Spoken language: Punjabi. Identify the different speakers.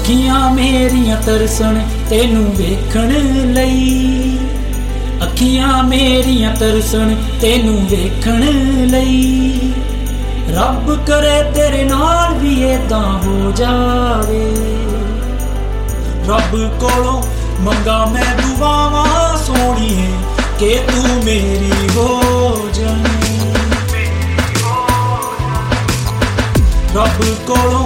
Speaker 1: ਅੱਖੀਆਂ ਮੇਰੀਆਂ ਤਰਸਣ ਤੈਨੂੰ ਵੇਖਣ ਲਈ, ਅੱਖੀਆਂ ਮੇਰੀਆਂ ਤਰਸਣ ਤੈਨੂੰ ਵੇਖਣ ਲਈ। ਰੱਬ ਕਰੇ ਤੇਰੇ ਨਾਲ ਵੀ ਏਦਾਂ ਹੋ ਜਾਵੇ, ਰੱਬ ਕੋਲੋਂ ਮੰਗਾ ਮੈਂ ਦੁਆਵਾਂ ਸੋਹਣੀਏ ਕਿ ਤੂੰ ਮੇਰੀ ਹੋ ਜਾਵੇਂ। ਰੱਬ ਕੋਲੋਂ